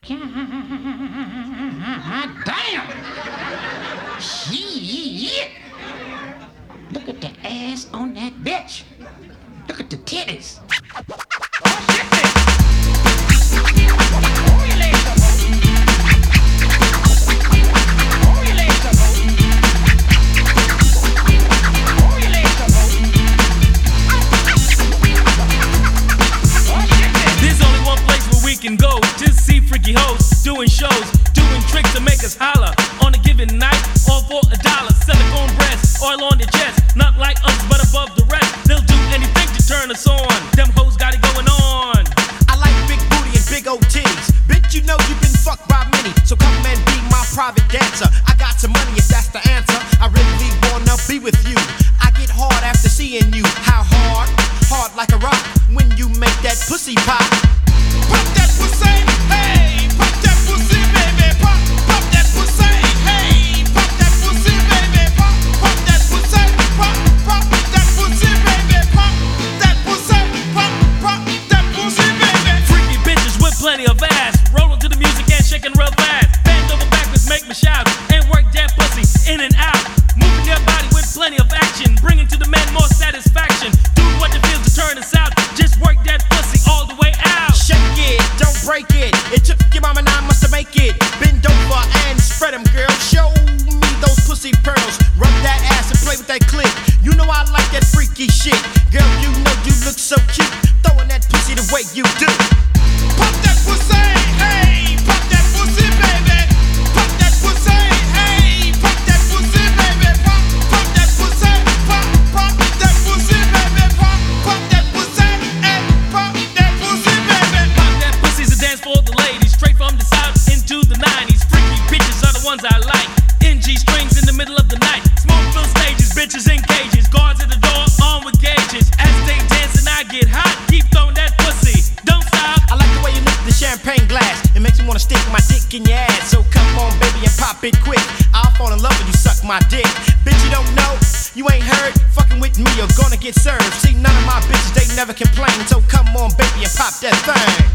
God damn! Shit! Look at the ass on that bitch. Look at the titties. Oh, shit, man. Oh, your legs up, ho. Oh, your legs up, ho. Oh, your legs up, ho. Oh, shit, man. There's only one place where we can go to see freaky hoes doing shows, doing tricks to make us holler. On a given night, all for $1. Silicone breasts, oil on their chest, not like us but above the rest. They'll do anything to turn us on. Them hoes got it going on. I like big booty and big old titties. Bitch, you know you've been fucked by many, so come and be my private dancer. I got some money if that's the answer. I really wanna be with you. I get hard after seeing you. How hard? Hard like a rock when you make that pussy pop. Pop that pussy, hey, pop that pussy, baby, pop, pop that pussy, hey, pop that pussy, baby, pop, pop that pussy, pop, pop that pussy, baby, pop that pussy, pop, pop that pussy, baby. Freaky bitches with plenty of ass, rolling to the music and shaking real fast. Bend over backwards, make me shout, and work that pussy in and out. Moving their body with plenty of action, bringing to the men more satisfaction. Do what it feels to turn us out, just work that pussy all the way out. Shake it, don't break it. It took your mama 9 months to make it. Bend over and spread them, girl. Show me those pussy pearls. Rub that ass and play with that clip. You know I like that freaky shit. Girl, you know you look so cute. Throwing that pussy the way you do. Pop that pussy, hey, pop that pussy, baby. Pop that pussy, hey, pop that pussy, baby. Pop, pop that pussy, pop, pop that pussy, baby. Pop, pop that pussy, hey, pop that pussy, baby. Pop that pussy's a dance for the ladies, straight from the south into the 90s. Freaky bitches are the ones I like. NG strings in the middle of the night. Smoke filled stages, bitches in cages. Guards at the door, armed with gauges. As they dance and I get hot, keep throwing that pussy. Don't stop. I like the way you lift the champagne glass. It makes me wanna stick my dick in your ass. So come on, baby, and pop it quick. I'll fall in love when you suck my dick. Bitch, you don't know, you ain't heard. Fucking with me, you're gonna get served. See, none of my bitches, they never complain. So come on, baby, and pop that thing.